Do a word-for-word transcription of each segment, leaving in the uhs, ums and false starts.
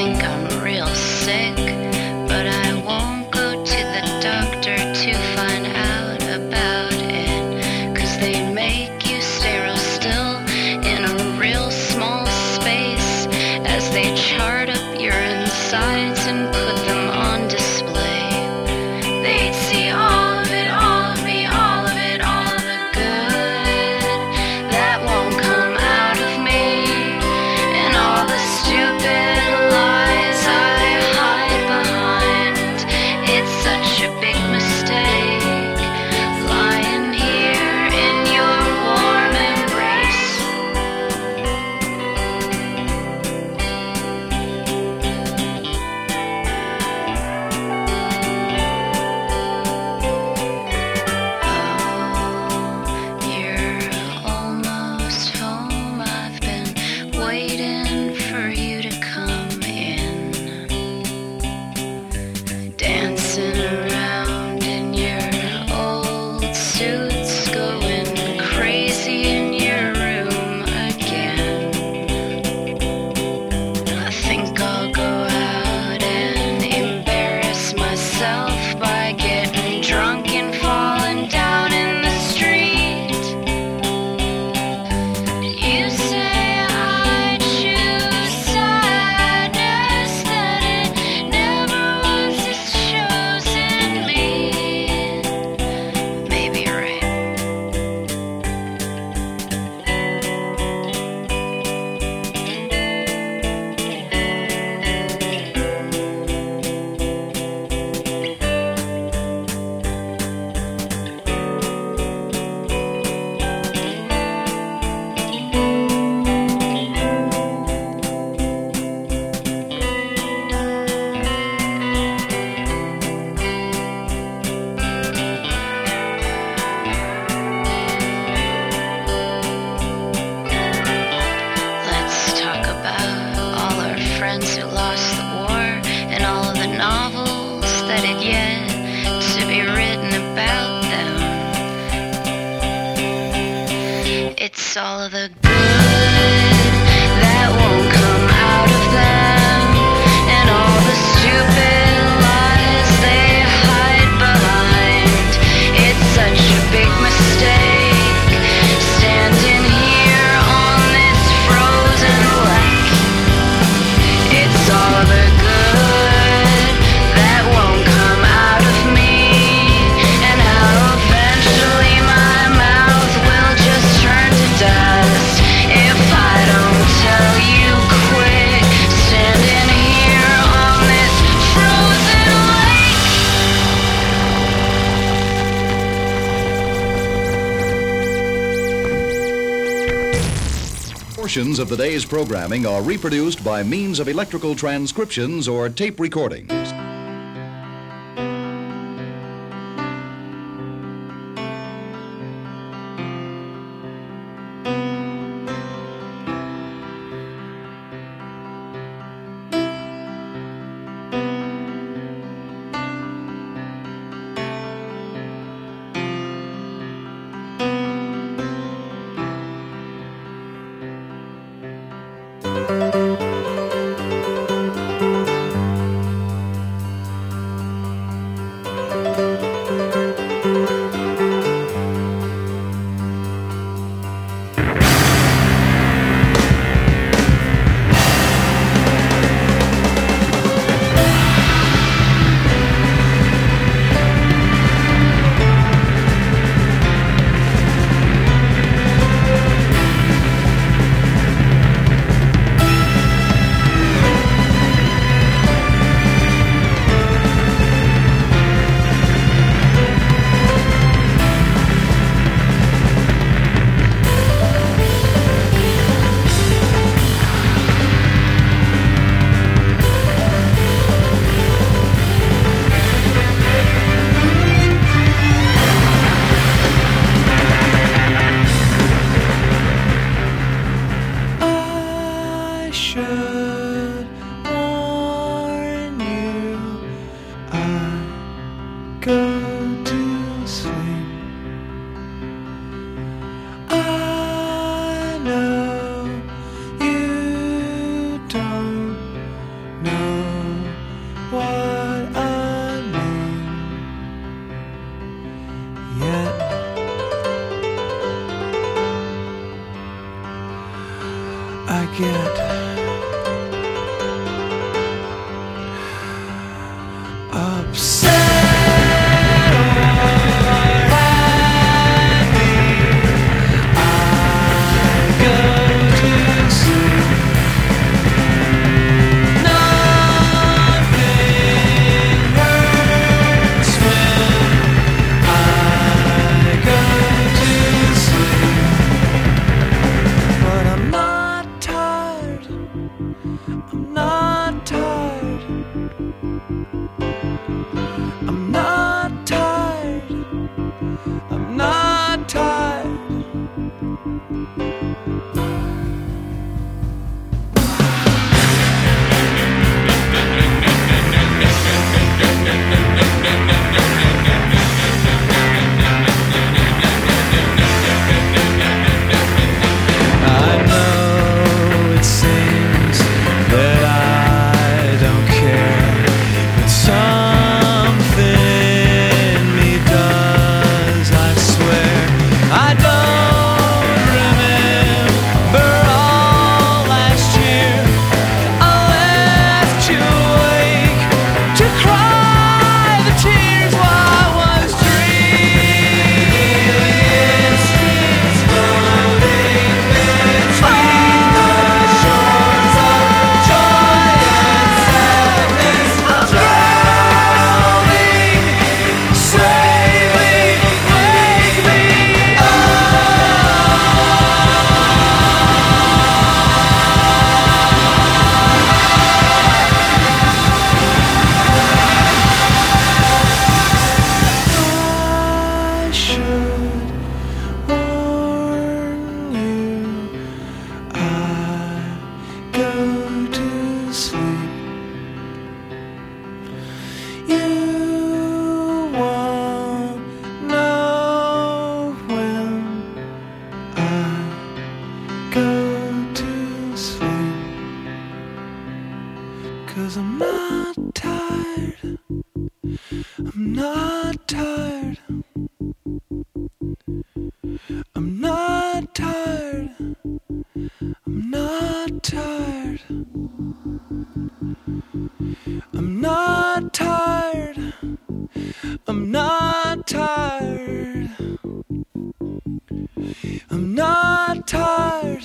think I'm real sick, but I won't go to the doctor to find out about it, 'cause they make you stay real still in a real small space as they chart up your insides and put them on display. They'd see all of it, all of me, all of it, all of the good that won't come out of me, and all the stupid lies I hide behind. It's such a big mistake, lying here in your warm embrace. Oh, you're almost home. I've been waiting for you to come in, dancing around in your old suits, going crazy in your room again. I think I'll go out and embarrass myself by getting drunk and falling down in the street. You say I choose sadness, that it never was it's chosen me. Maybe you're right. Let's talk about all our friends who lost the war and all of the novels that had yet to be written about them. It's all of the good that won't come out of them, and all the stupid lies they hide behind. It's such a big mistake, standing here on this frozen lake. It's all of the good that won't come out of me, and how eventually my mouth will just turn to dust if I don't tell you quick, standing here on this frozen lake. Portions of the day's programming are reproduced by means of electrical transcriptions or tape recordings. I'm not tired. I'm not tired. I know it seems that I don't care, but something in me does, I swear. I don't remember all last year. I left you awake to cry the tears while I was dreaming. Streets floating between the shores of joy and sadness, drowning, slaving, wake me I should warn you, I go to sleep. You won't know when I go to sleep, 'cause I'm not tired. I'm not tired. I'm not tired. I'm not tired. I'm not tired. I'm not tired. I'm not tired.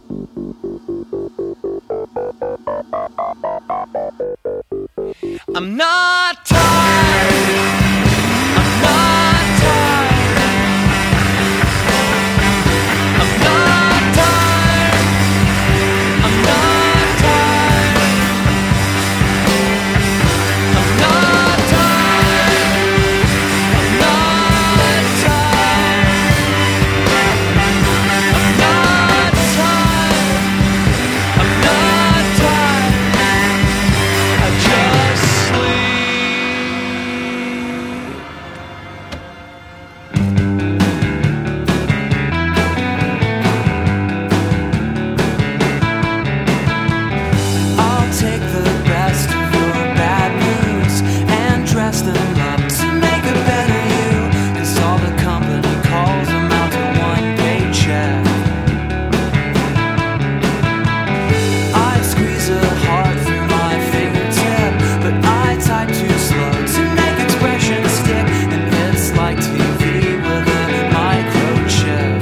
I'm not tired. I'm not tired. I'm not tired. I'm not tired. I'm not tired. I'm not tired. I'm not tired. I'm not tired. I just sleep. I'll take the best of your bad moods and dress them up to make a better you, 'cause all the company calls amount to one paycheck. I'd squeeze a heart through my fingertip, but I type too slow to make expressions stick, and it's like T V with a microchip.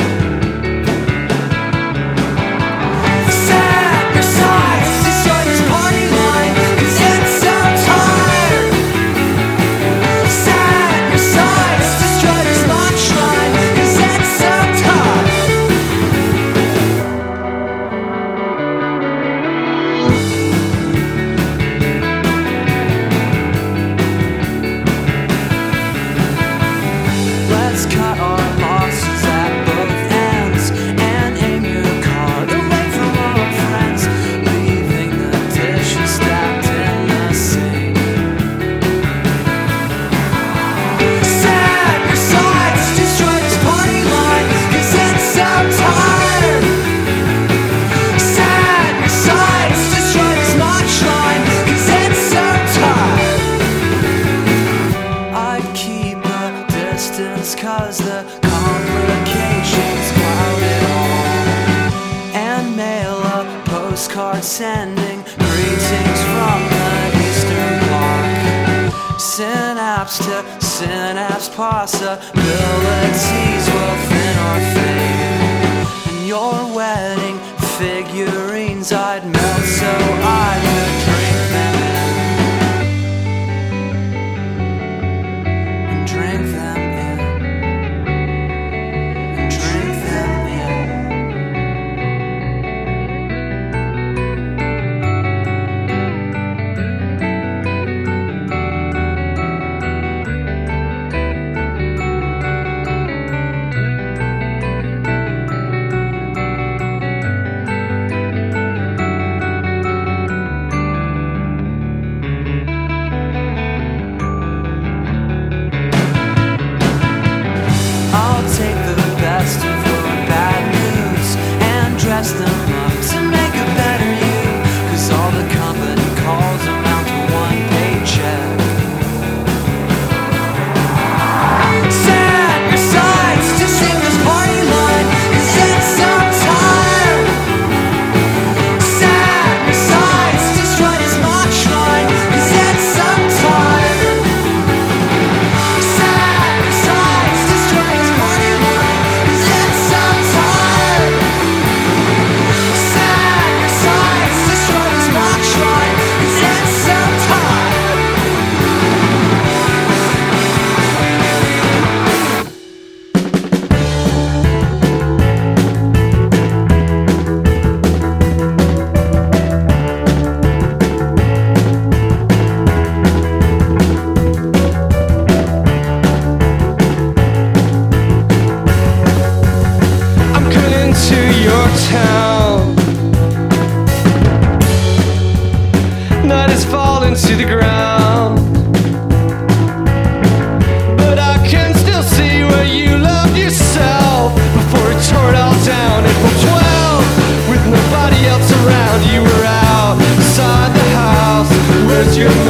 Set your sights to start this party line, 'cause it's so tired. Set your sights to start this launch line, 'cause it's so tired. Let's cut our losses at both ends and aim your card away from our friends, leaving the dishes stacked in the sink. Set your sights, destroy this party line, 'cause it's so tired. Set your sights, destroy this launch line, 'cause it's so tired. I'd keep a distance 'cause the complications cloud it all, and mail a postcard sending greetings from the Eastern Bloc. Synapse to synapse possibilities will thin or fade, and your wedding figurines I'd melt so I could drink them in. And drink them in. And drink them in.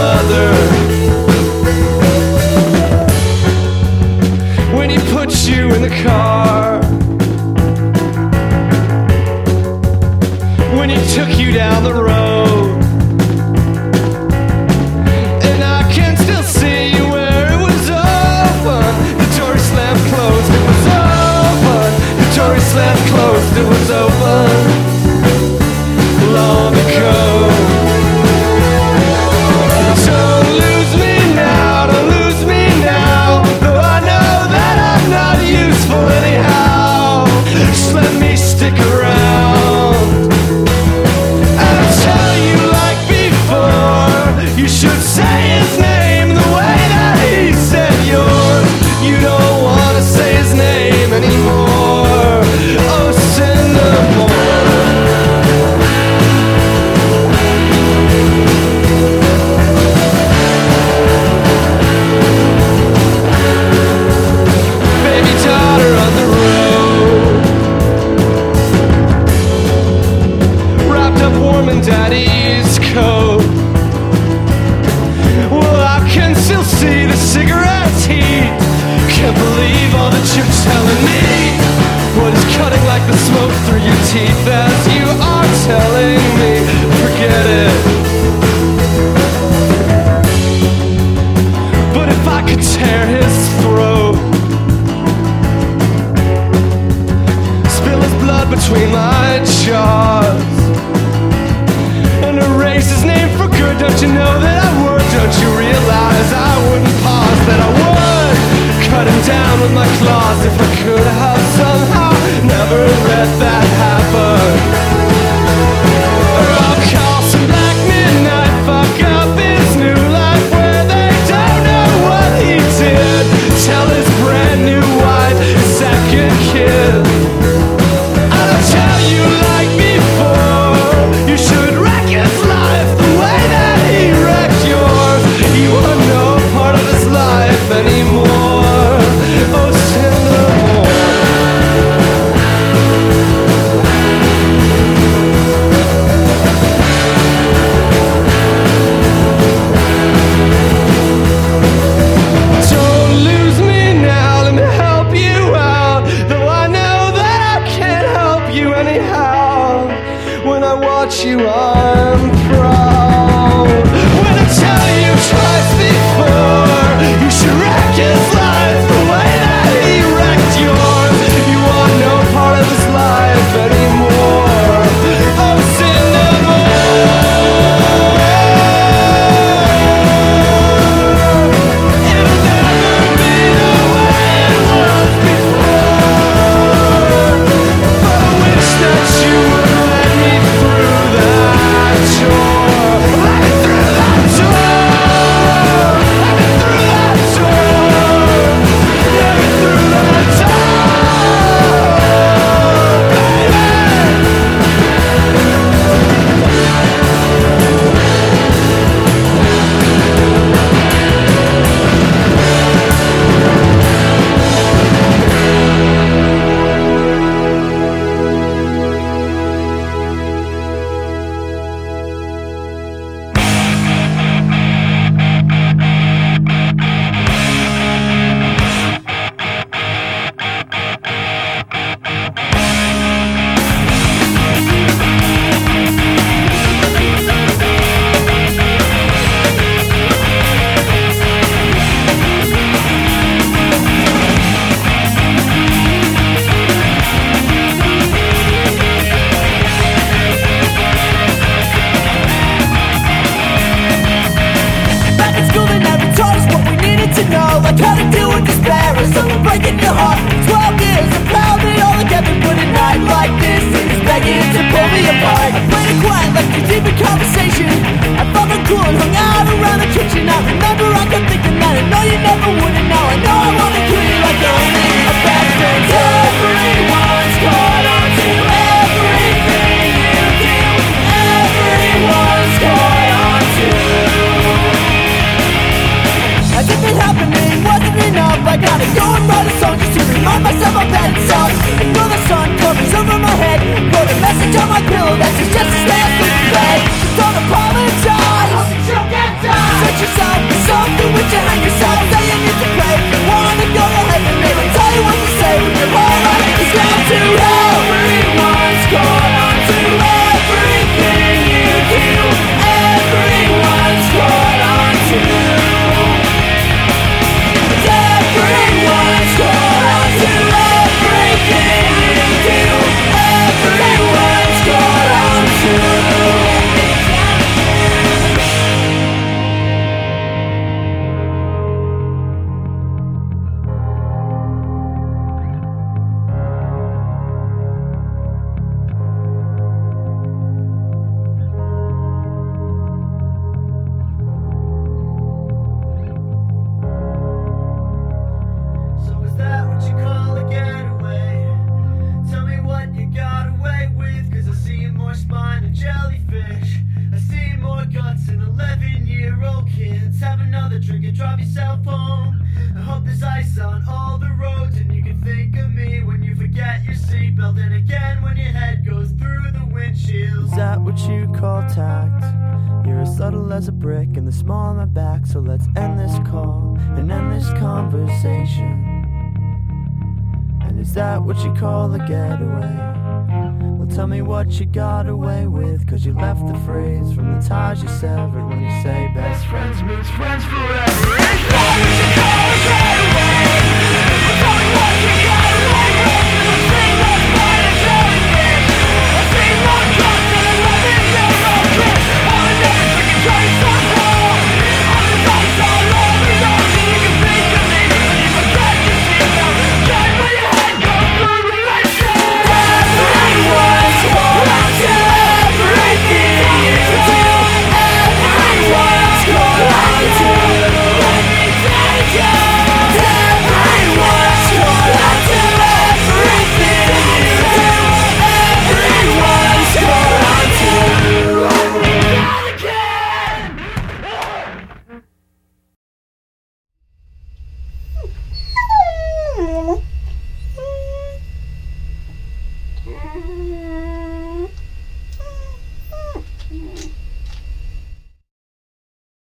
mother. When he puts you in the car, when he took you down the road, and I can still see where it was open. The door slammed closed, it was open. The door slammed closed, it was open. Long ago. Don't lose me now, don't lose me now. Though I know that I'm not useful anyhow. Just let me stick around. And I'll tell you like before, you should say his name the way that he said yours. You don't want to say his name anymore. Oh, Cinnamon. Daddy's coat. Well, I can still see the cigarette's heat. Can't believe all that you're telling me. What is cutting like the smoke through your teeth as you are telling me? Forget it. But if I could tear his throat, spill his blood between my jaws, and erase his name for good, don't you know that I would? Don't you realize I wouldn't pause, that I would cut him down with my claws if I could have somehow never let that happen? Or I'll call some black midnight, fuck up his new life where they don't know what he did. Tell his brand new wife, his second kid. And I'll tell you like before, you should wreck his life the way that he wrecked yours. You are no part of his life anymore. Oh, Cinnamon. Don't lose me now, let me help you out. Though I know that I can't help you anyhow. When I watch you, I'm proud. When I tell you twice before, you should wreck his life the way that he wrecked yours. You are no part of his life anymore. Oh, Cinnamon. It'll never be the way it was before. But I wish that you would let me through that door. Let me through that door. Let me through that door. Let me through that door, back in school they never taught us what we needed to know, like how to deal with despair or someone breaking your heart. Twelve years of proud me all together, but a night like this is begging to pull me apart. I played it quiet like a deep in conversation. I found the cool and hung out around the kitchen. I remember I kept thinking that I know you never would, and now I know I wanna kill you like you're only a bad friend. Everyone's caught on to everything you do. Everyone's caught on to. As if it happening wasn't enough, I gotta go and write a song just to remind myself of that it sucks. I feel the sun covers over my head, wrote a message on my pillow that says just to stay asleep in bed. Don't apologize, you'll get done. Such have another drink and drive yourself home. I hope there's ice on all the roads and you can think of me when you forget your seatbelt, and again when your head goes through the windshield. Is that what you call tact? You're as subtle as a brick and the small on my back. So let's end this call and end this conversation. And is that what you call a getaway? Well, tell me what you got away with, cause you left the phrase from the ties you severed when you say best friends means friends forever.